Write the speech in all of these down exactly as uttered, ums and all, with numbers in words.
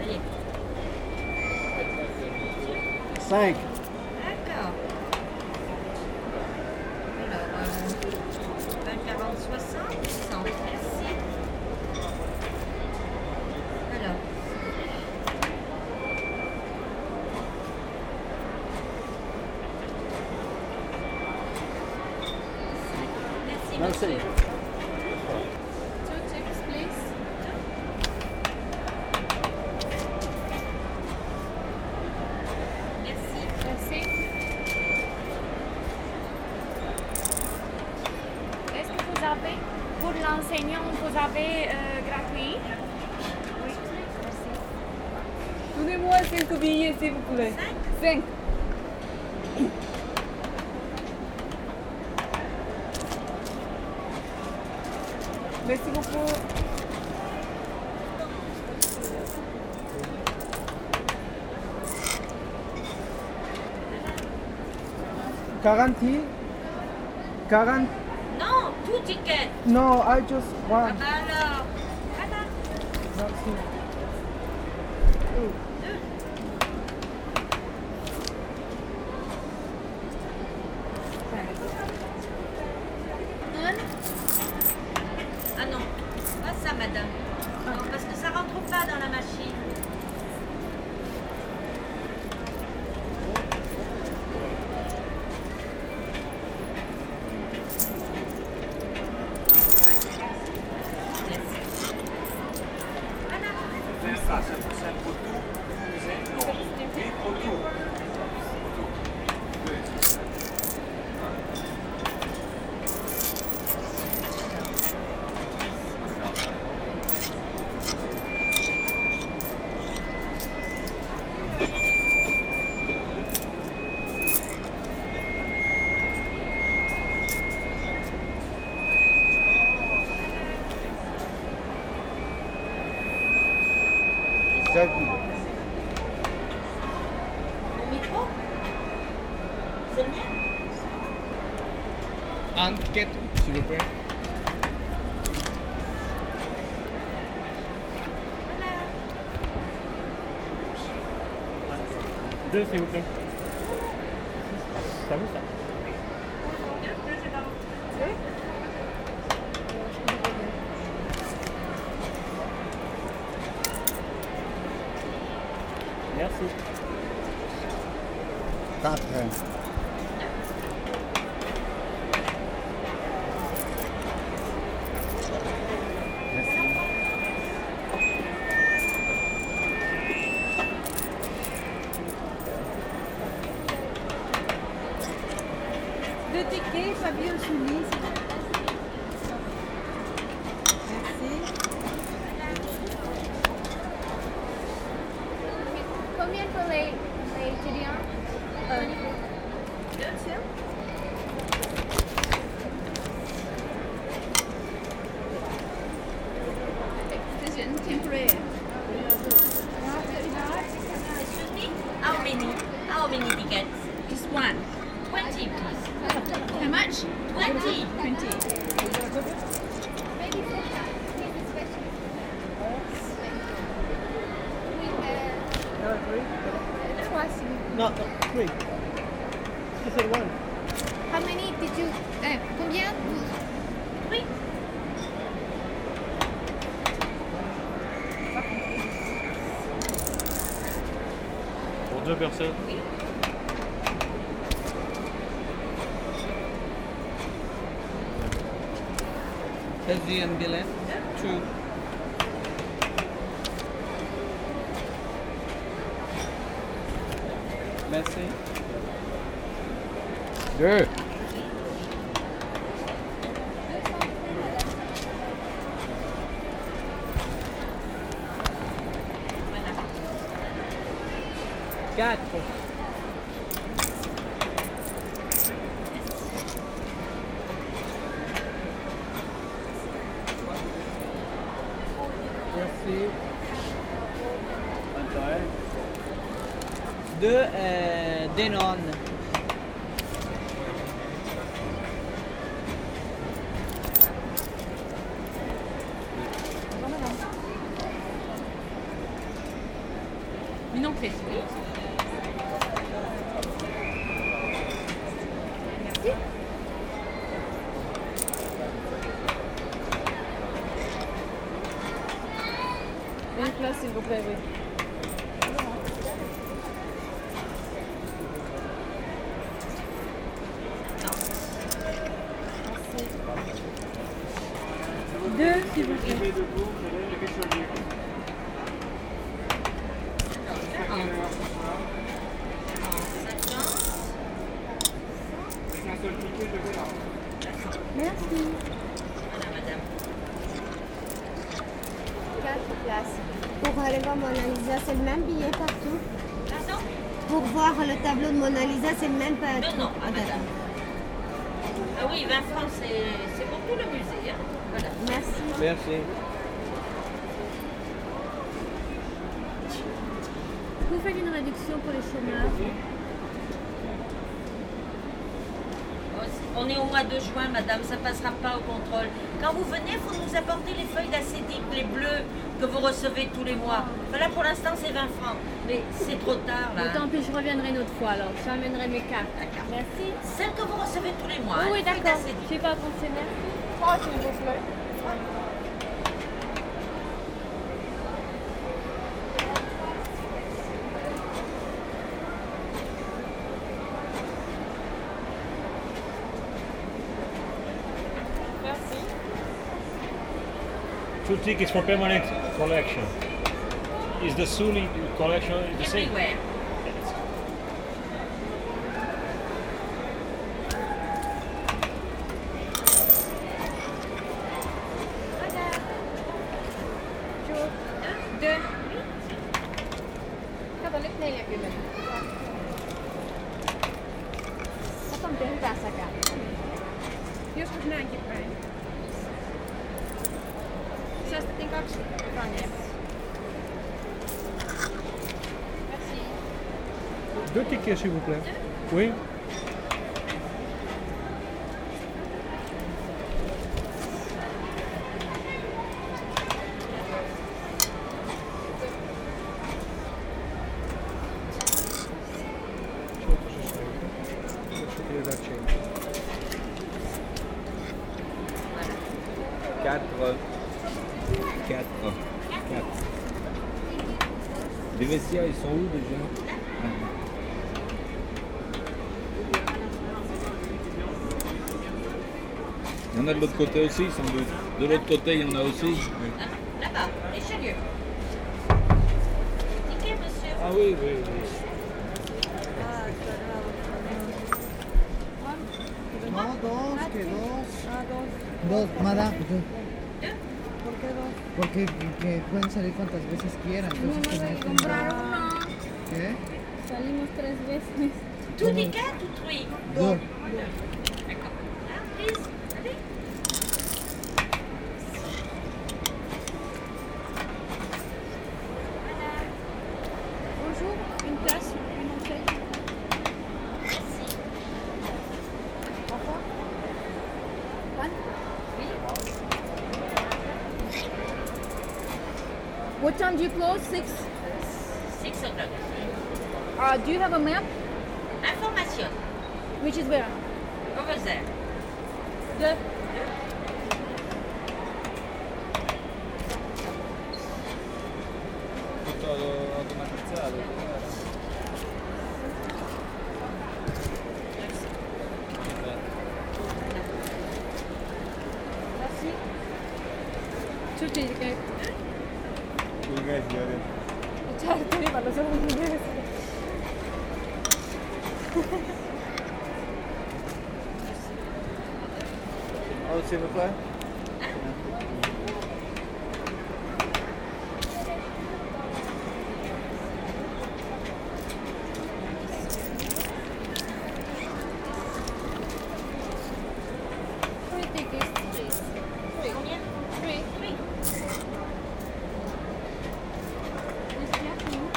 cinq. D'accord. Alors, euh, vingt, quarante, soixante, cent. Merci. Alors. Merci, vingt-cinq. monsieur. Two chips, please. Merci. Merci. Est-ce que vous avez, pour l'enseignant, vous avez euh, gratuit? Oui. Merci. Donnez-moi cinq billets, s'il vous plaît. Cinq. Merci beaucoup. quarante. quarante. Non, tout ticket. No, I just want. Alors, voilà. Merci. Deux. Un. Ah non, pas ça, madame. Non, parce que ça rentre pas dans la machine. Merci. Voilà. Ça, c'est pour tout. Non. Oui, pour tout. sept. Mon micro? C'est le mien? Enquête, s'il vous plaît. Voilà. Deux, s'il vous plaît. Ça vous, ça? Merci. quatre. Deux tickets, Fabien Soulis. Merci. Combien pour les, les étudiants? Euh, Deux, tiens. Decision temporary. Excuse me? How many? How many tickets? Just one. Twenty, please. How much? Twenty. Twenty. Maybe for that. Here's a special. We uh, Trois, s'il vous plaît. No, no, three. You said one. How many did you... Euh, combien vous... Oui. Pour deux personnes. Deuxième billet. Two. Merci. Deux. Quatre. Merci. vingt et un. Deux euh, Danone. Une entrée. Merci. Une place, s'il vous plaît, oui. Deux, s'il vous plaît. Merci. Voilà, madame. Quatre places. Pour aller voir Mona Lisa, c'est le même billet partout. Pardon? Pour voir le tableau de Mona Lisa, c'est le même partout. Non, non, Ah, madame. Ah oui, vingt francs, c'est c'est pour tout le musée. Hein. Voilà. Merci. Merci. Vous faites une réduction pour les chômeurs. On est au mois de juin, madame, ça ne passera pas au contrôle. Quand vous venez, il faut nous apporter les feuilles d'acédique, les bleus que vous recevez tous les mois. Voilà, pour l'instant, c'est vingt francs. Mais c'est trop tard, là. Tant pis, je reviendrai une autre fois alors. J'amènerai mes cartes. D'accord. Merci. Celles que vous recevez tous les mois. Oui, hein, oui, les feuilles d'accord. d'acédique. Je n'ai pas compté, merci. Trois, s'il vous plaît. Two tickets for permanent collection. Is the Sully collection the same? Everywhere. Deux. Katholiek neljäkymmentä. Sata on hyvä säkä. Joskus näinkin päin. Säästettiin kaksi frangia. Deux tickets, s'il vous plaît. Oui. Quatre. Quatre. Quatre. Les vestiaires, ils sont où déjà? Il y en a de l'autre côté aussi, sans doute. De l'autre côté, il y en a aussi. Oui. Là-bas, les chalieux. Ticket, monsieur. Ah oui, oui, oui. No, dos, que dos. Dos, madame. ¿Por qué dos? Porque que pueden salir cuantas veces quieran. Entonces, que no es un- ¿Qué? Salimos tres veces. Two tickets ou three? Dos. D'accord. Là, please. Allez. Bonjour, une place, une entrée. Merci. Au revoir. One? What time do you close? Six? Six o'clock. Uh, do you have a map? Information. Which is where? Over there. Deux. Tutto automatizzato. Merci. Two tickets. Certo, io parlo solo in inglese. Oh, s'il vous plaît. Three tickets, please. Three. Combien? Three. Three. Is that you?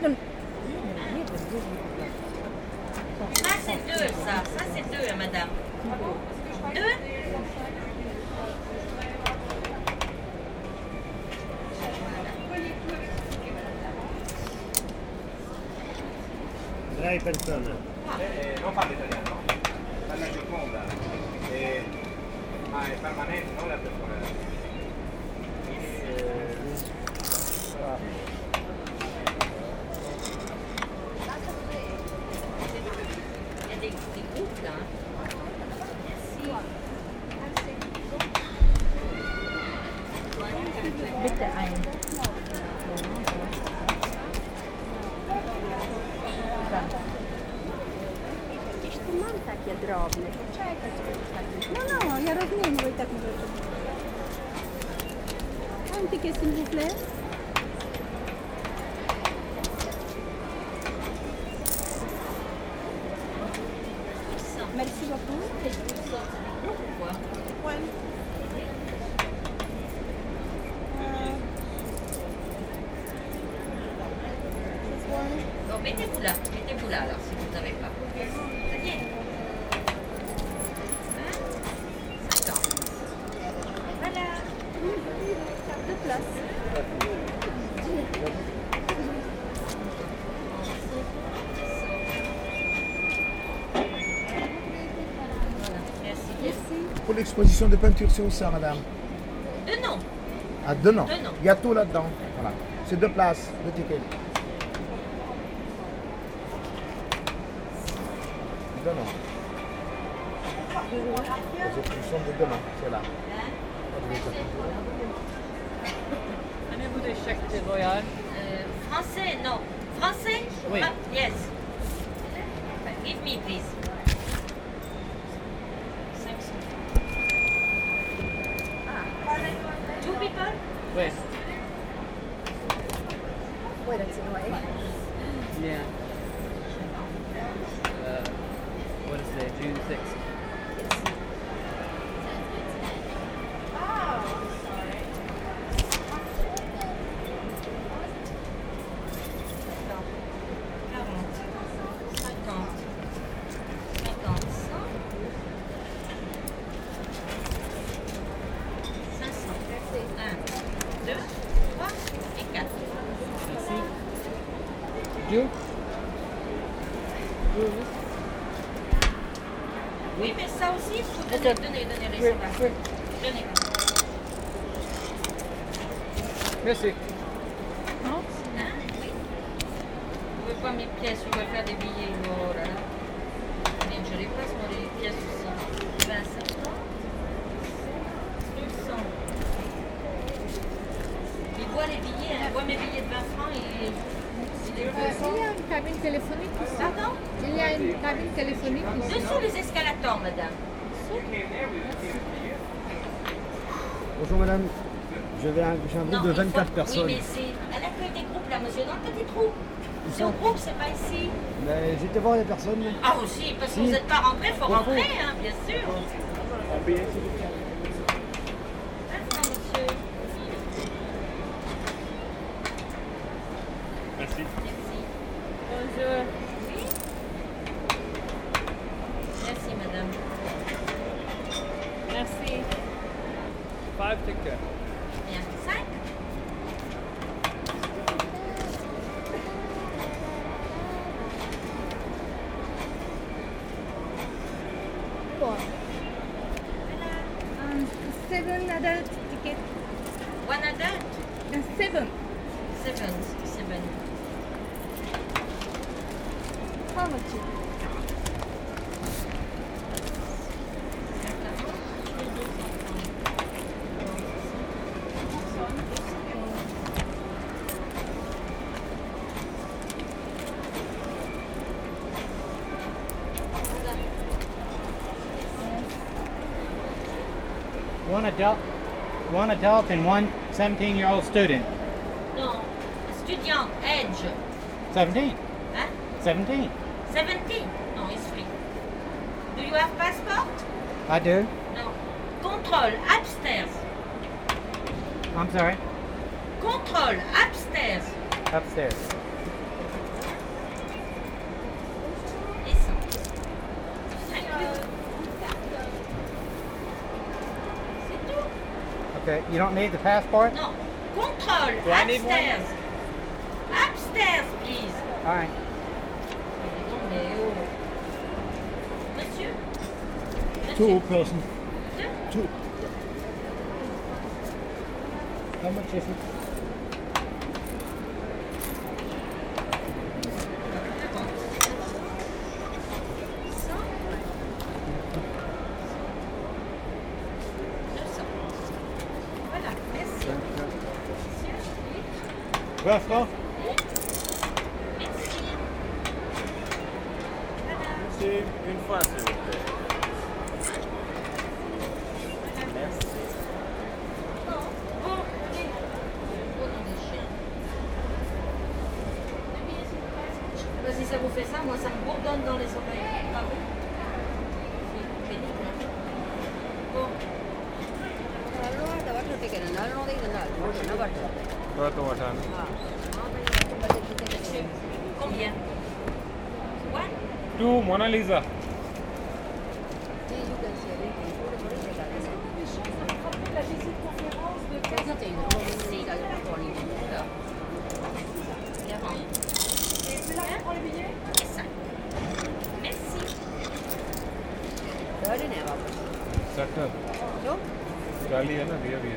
Ça, c'est deux, ça. Ça, c'est deux, hein, madame. Deux? Drei persone. Eh, non parla italiano, parla Gioconda. Eh, ma è permanente, non la temporale. Il y a des, des groupes, là. Bitte ein. Przecież tu mam takie drobne. Poczekaj, czekaj. No, no, ja rozumiem, bo i tak możecie. Un ticket, s'il vous plaît. Merci beaucoup. Pourquoi? Bon, mettez-vous là, mettez-vous là alors si vous n'avez pas. Ça y est. Hein? cinquante. Voilà. Deux places. Voilà, merci bien. Pour l'exposition de peinture, c'est où ça, madame? Deux noms. À deux noms. Deux noms. Il y a tout là-dedans. Voilà. C'est deux places, deux tickets. Deux noms. Les expositions de deux noms, c'est là. Avez-vous des chèques de voyage? Euh, français, non. Français? Oui. Ah, yes. Give me, please. cinq cents. Ah. Two people? Oui. Wait, that's annoying. Yeah. Uh, what is today? June sixth. Dieu? Oui, mais ça aussi, il faut donner, Ok. donner, donner les Oui, sauvages. oui. Donnez. Merci. Hein? Oui. Vous pouvez pas mes pièces, je vais faire des billets. Oh là là. Bien, je les passe, moi, les pièces aussi. vingt, cinquante. deux cents. Il voit les billets, hein. Il voit mes billets de vingt francs, il, il est Il y a une cabine téléphonique ici. Pardon? Il y a une cabine téléphonique ici. Dessous les escalators, madame. Bonjour madame, je vais un, j'ai un groupe Non, de il faut- vingt-quatre personnes. Oui, mais c'est. Elle accueille des groupes là, monsieur, dans le petit trou. Ils C'est au sont- groupe, c'est pas ici. Mais j'étais voir les personnes. Ah aussi, parce que Si. vous n'êtes pas rentré, il faut Au fond. rentrer, hein, bien sûr. Attends, monsieur. Merci. Merci. Bonjour. Oui. Merci, madame. Merci. Five tickets. Bien. Cinq. Four. Um, seven adult ticket. One adult. Uh, seven. Seven. Seven. How much? One adult, one adult and one seventeen-year-old student. Non. Étudiant. Age. Seventeen. Hein? Seventeen. Seventeen. No, it's free. Do you have passport? I do. No. Control. Upstairs. I'm sorry. Control. Upstairs. Upstairs. Okay, you don't need the passport? Non. Contrôle. Do I need one? Upstairs. Upstairs, please. All right. Monsieur? Two person. Two. How much is it? Voilà, merci. vingt francs. Merci. C'est une fois, s'il vous plaît. Merci. Bon, allez. Au nom des chiens. Bah, si ça vous fait ça, moi ça me bourdonne dans les oreilles. Pas vous? C'est pénible. Hein? Bon. Combien? What? Two Mona Lisa. Merci. Sector. गाली है ना दिया भी है.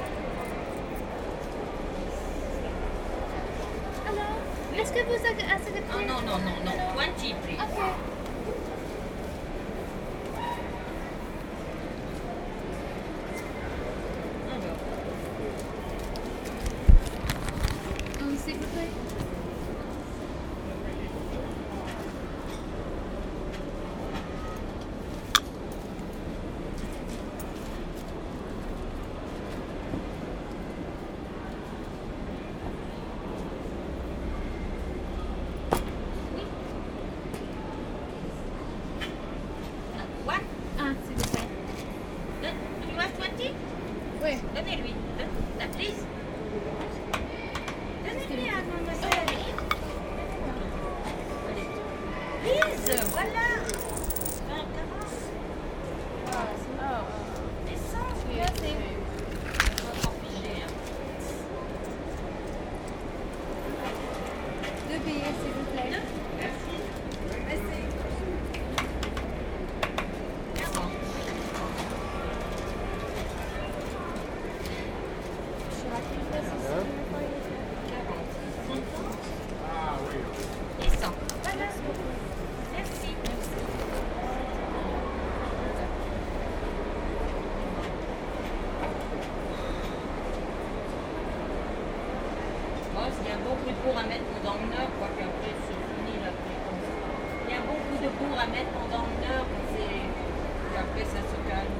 Alors, est-ce que vous acceptez? Non, non, non, non, non. twenty, please. Ok. Hum, s'il vous plaît. What? Ah, s'il vous plaît. Don- Do you have twenty? Oui. Donnez-lui. Don- la- Please. Donnez-lui à mademoiselle. Allez. Please, voilà. vingt, quarante. Descends. Merci. On va s'en ficher, hein. Deux billets, s'il vous plaît. Merci. Merci. quarante. Et cent. Voilà. Merci. Bon, s'il y a un bon coup de bourre à mettre pendant une heure, quoi qu'après c'est fini la fréquence. Il y a un bon coup de bourre à mettre pendant une heure, c'est... et après ça se calme.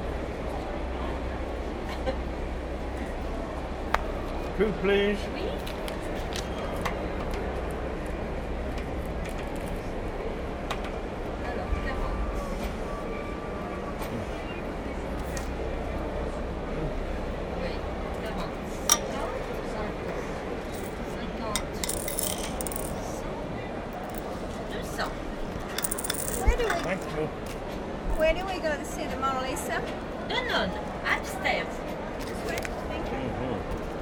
Two please. Oui. Alors, quarante. Oui, quarante. cinquante. deux cents. Where do we, Thank you. where do we go to see the Mona Lisa? Non, non, upstairs. This way? Thank you. Mhm.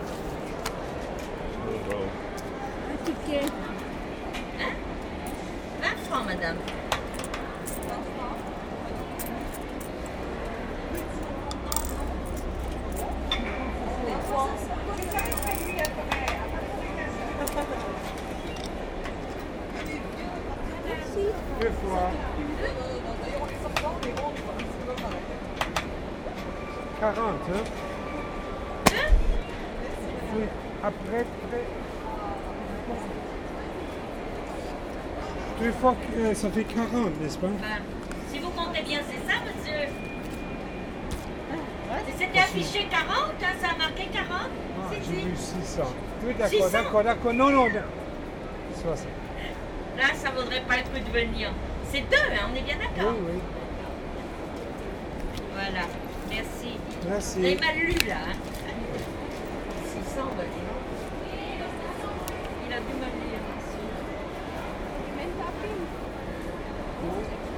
Oh, wow. Un ticket. Hein? vingt francs, madame. Deux fois. quarante, hein? Deux? Oui. Après, après. Deux fois, euh, ça fait quarante, n'est-ce pas? Ben, si vous comptez bien, c'est ça, monsieur? C'était affiché quarante, hein, ça a marqué quarante? Ah, C'est j'ai dit. vu six cents. Oui, six d'accord, cents. d'accord, d'accord. Non, non, non. soixante. Là, ça vaudrait pas le coup de venir. C'est deux, hein, on est bien Oui, d'accord? oui. Voilà, merci. Merci. Vous avez mal lu, là, hein? six cents, bah, dis donc. Il a du mal lire, monsieur. Même pas pris.